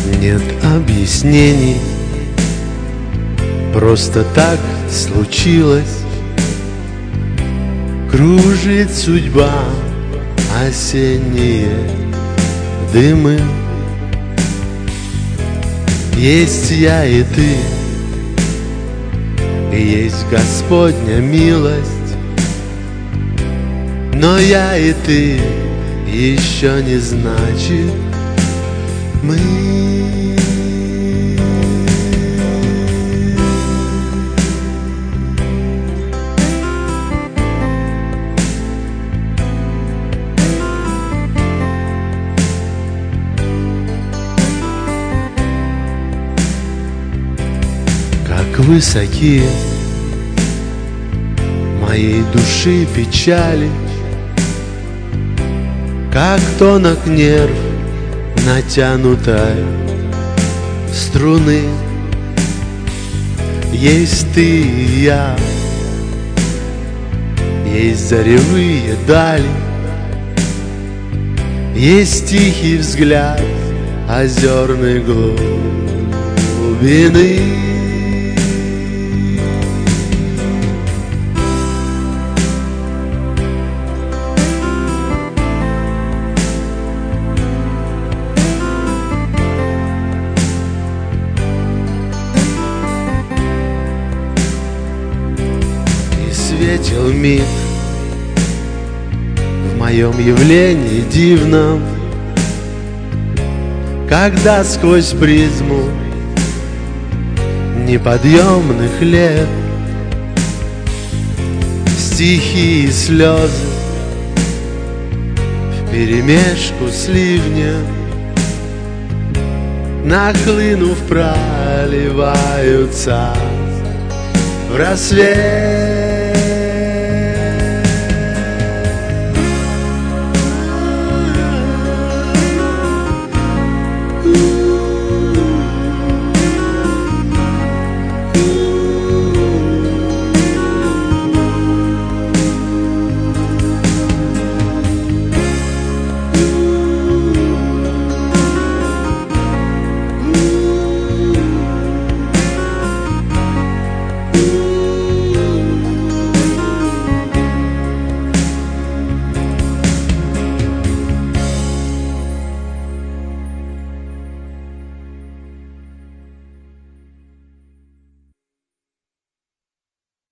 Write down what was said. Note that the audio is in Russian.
Нет объяснений, просто так случилось. Кружит судьба осенние дымы. Есть я и ты, и есть Господня милость. Но я и ты еще не значит мы. Как высоки моей души печали, как тонок нерв натянутой струны. Есть ты и я, есть заревые дали, есть тихий взгляд озерной глубины. Светил миг в моем явлении дивном, когда сквозь призму неподъемных лет стихи и слезы вперемешку с ливнем, нахлынув, проливаются в рассвет.